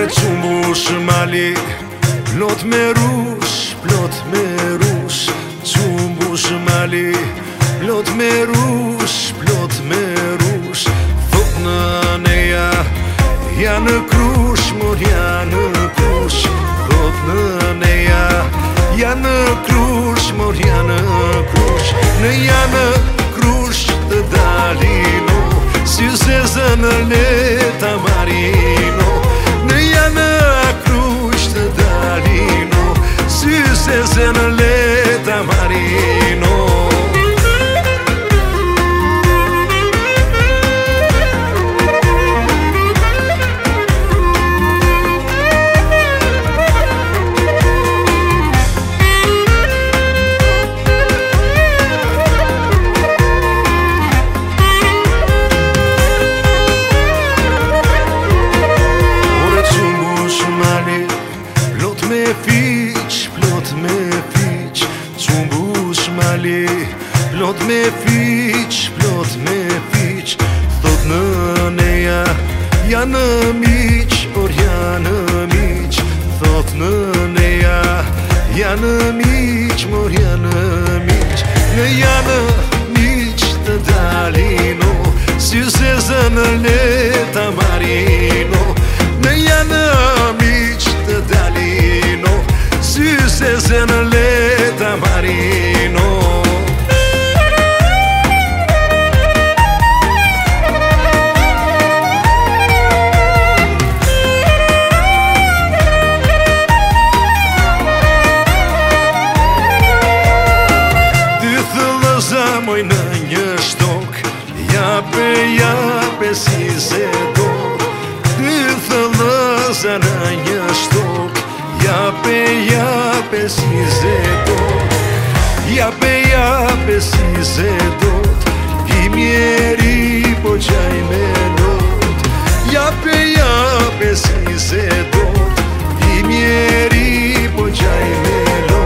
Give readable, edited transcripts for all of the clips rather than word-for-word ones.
Çumbush mali, plot me rush, Çumbush mali, plot me rush Thot në neja, janë krush, mor janë krush Thot në neja, janë krush, mor janë krush Në janë krush të dalino, si zezën leta marino Në janë krush të dalino, si zezën leta marino Plot me fiq, thot në neja, janë miq, por janë miq Thot në neja, janë miq, por janë miq Në janë miq të dalino, si zezën leta marino Në janë miq të dalino, si zezën leta marino Moj në një shtok, jape si se do Dy thëllëza në një shtok, jape si se do Jape si se do I mjeri po qaj me not Jape si se do I mjeri po qaj me not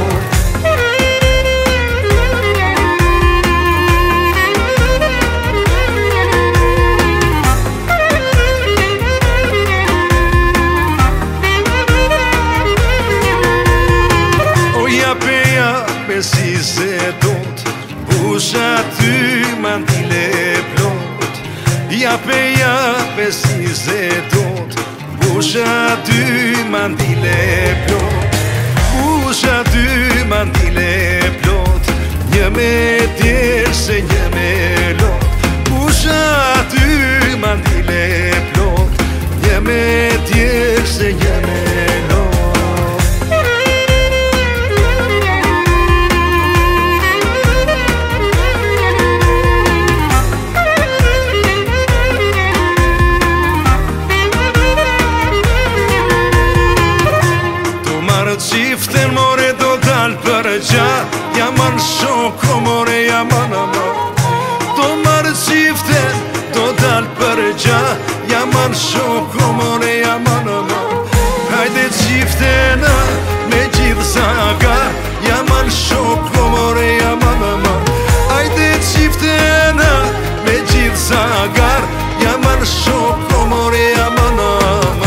Si se dot, busha ty mandile plot Jape si se dot, busha ty mandile plot Busha ty mandile plot, një me tjerë se një me lot Busha ty mandile plot, një me tjerë se një me lot Qiften more do dal për gja, jaman shoko more jaman ama Do marë qiften do dal për gja, jaman shoko more jaman ama Hajde qiftena me gjithë zagar, jaman shoko more jaman ama Hajde qiftena me gjithë zagar, jaman shoko more jaman ama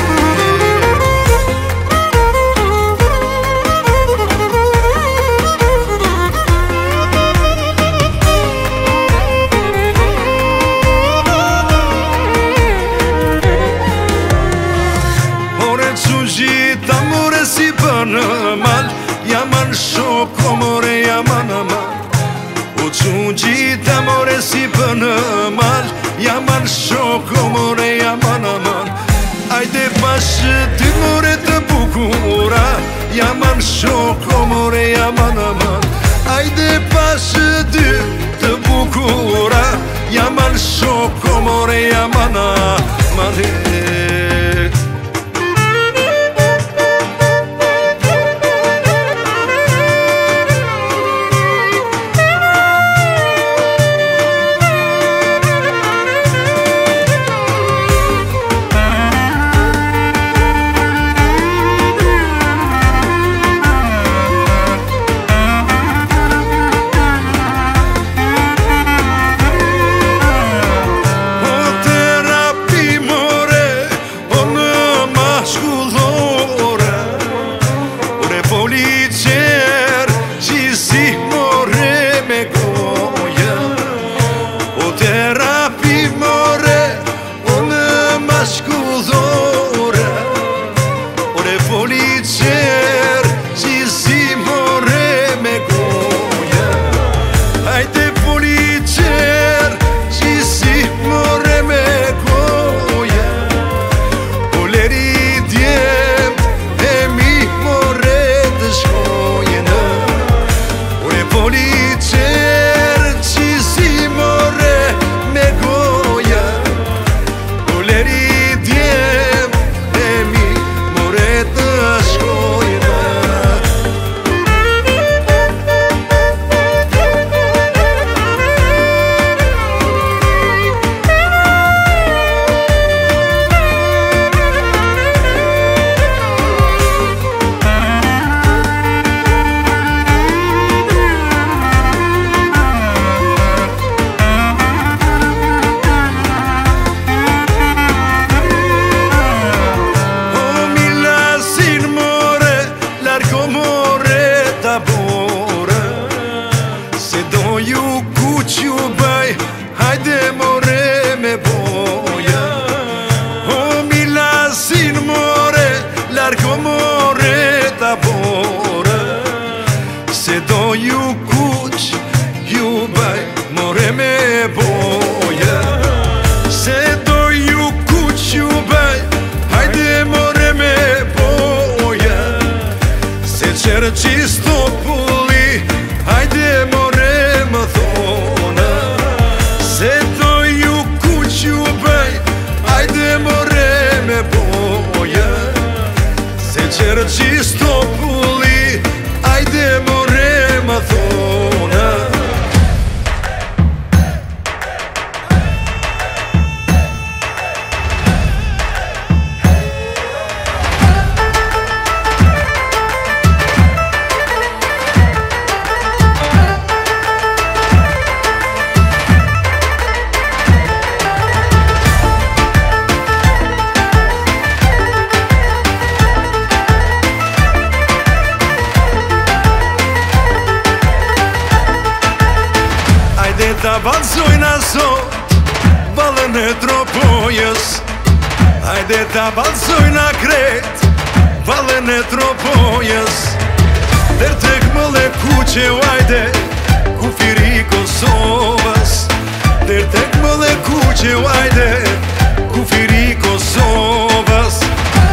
Gjita more si bënë mal, jaman shoko more jaman amal U qun gjita more si bënë mal, jaman shoko more jaman amal Ajde bashkë ty more të bukura, jaman shoko more jaman amal Ajde bashkë ty të bukura, jaman shoko more jaman amal qisto pulli, hajde more më thona, se do ju ku që bëj, hajde more me boja, se qërë qisto pulli, hajde more më thona. Ta valzojna sot, valën e tropojës, hajde ta valzojna kret, valën e tropojës, der tek mëlle kuqe hajde, ku firi Kosovës, der tek mëlle kuqe hajde, ku firi Kosovës.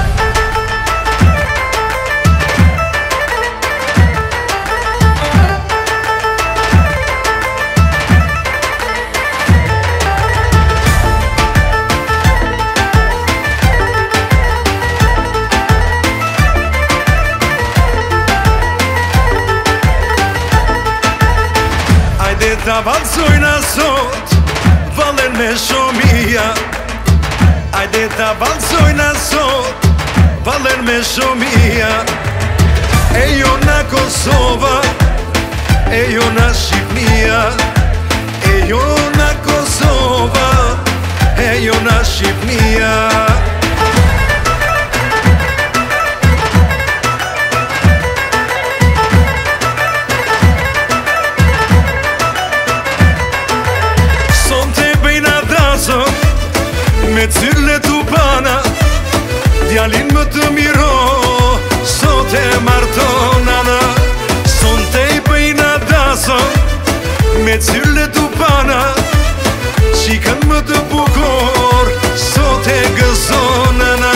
Ta valzojna sot, valen me shomia, ajde ta valzojna sot, valen me shomia, e jo na Kosova, e jo na Shqipnia, e jo na Kosova, e jo na Shqipnia. Me cyrle t'u pana, djalin më të miro, sot e martonana, son te i bëjna daso, me cyrle t'u pana, qikën më të bukor, sot e gëzonana.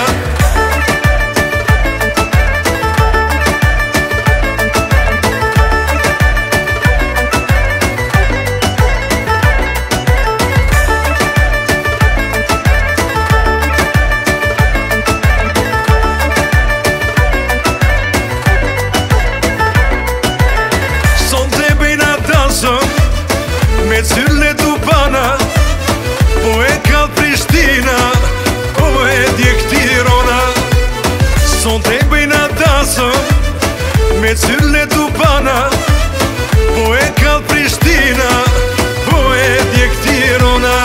Me cyrle t'u pana, po e ka Prishtina, po e djek Tirana, son te bëjna dasëm. Me cyrle t'u pana, po e ka Prishtina, po e djek Tirana.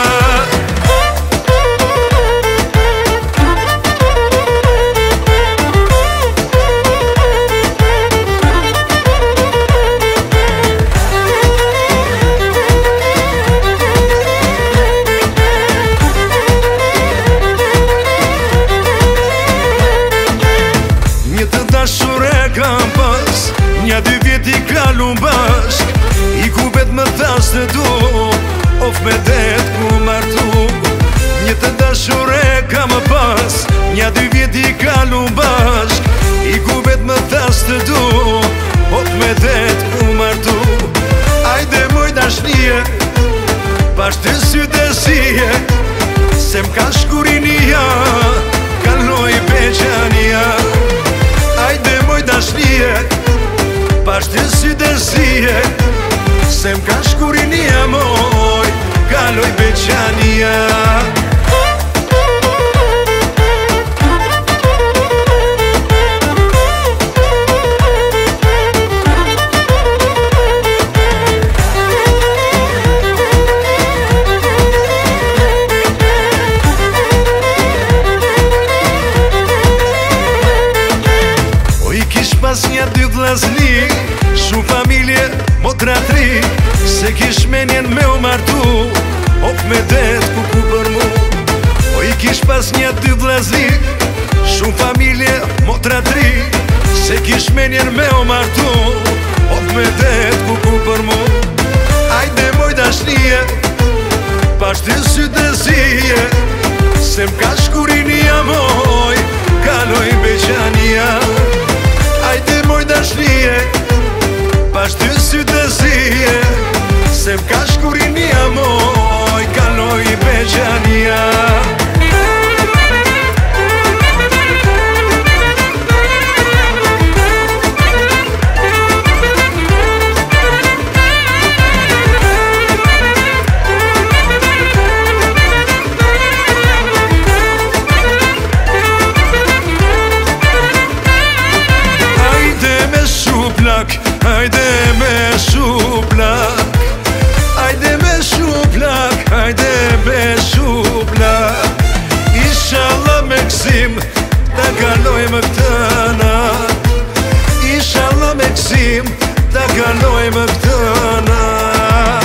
Kam pas, nja 2 vjet i kalun bashk, i ku vet më thash të du, of me det ku martu. Një të dashure kam pas, nja 2 vjet i kalun bashk, i ku vet më thash të du, of me det ku martu. Ajde moj dashnie, pash të sytë e sije, se m'ka shkurinia, kaloj Beqania. Ajde moj dashnie, pash të sytë e sije, se m'ka shkurinia moj, kaloj Beqania. Pas nja 2 vllazni, shu familje motra 3, se kish menjen me u martu, op me det ku për mu. O i kish pas nja 2 vllazni, shu familje motra 3, se kish menjen me u martu, op me det ku për mu. Ajde moj dashnie, pash të sytë e sije, se m'ka shkurinia moj, kaloj Beqania. Ajde moj dashnie, zije Bash ty sy të zije Se m'ka shkurinia moj Kaloj beqania Hajde me shuplak Hajde me shuplak Hajde me shuplak Inshallah me gzim Ta kalojmë këtë nat Inshallah me gzim Ta kalojmë këtë nat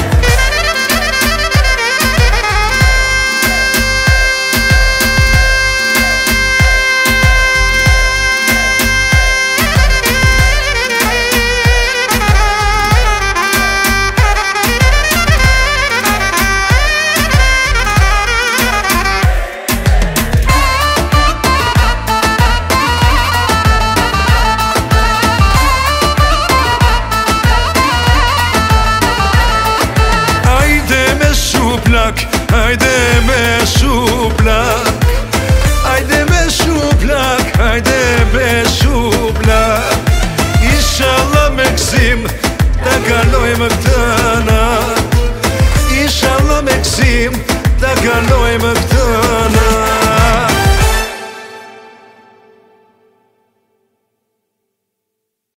Hajde me shuplak Hajde me shuplak Hajde me shuplak Inshallah me gzim Ta kalojmë këtë nat Inshallah me gzim Ta kalojmë këtë